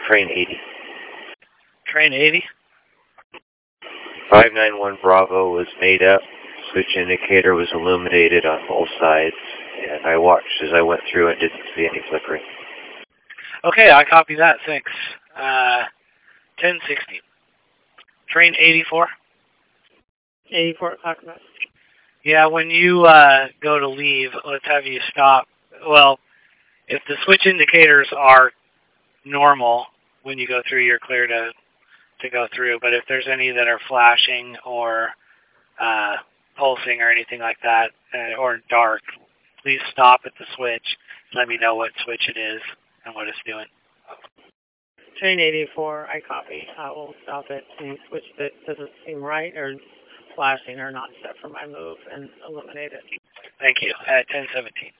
Train 80. Train 80? 591 Bravo was made up. Switch indicator was illuminated on both sides, and I watched as I went through and didn't see any flickering. Okay, I copy that. Thanks. 1060. Train 84? 84, talk about. Yeah, when you go to leave, let's have you stop. Well, if the switch indicators are normal when you go through, you're clear to go through. But if there's any that are flashing or pulsing or anything like that, or dark, please stop at the switch. Let me know what switch it is and what it's doing. Train 84, I copy. I will stop it and switch that doesn't seem right or flashing or not set for my move and eliminate it. Thank you. At 1017.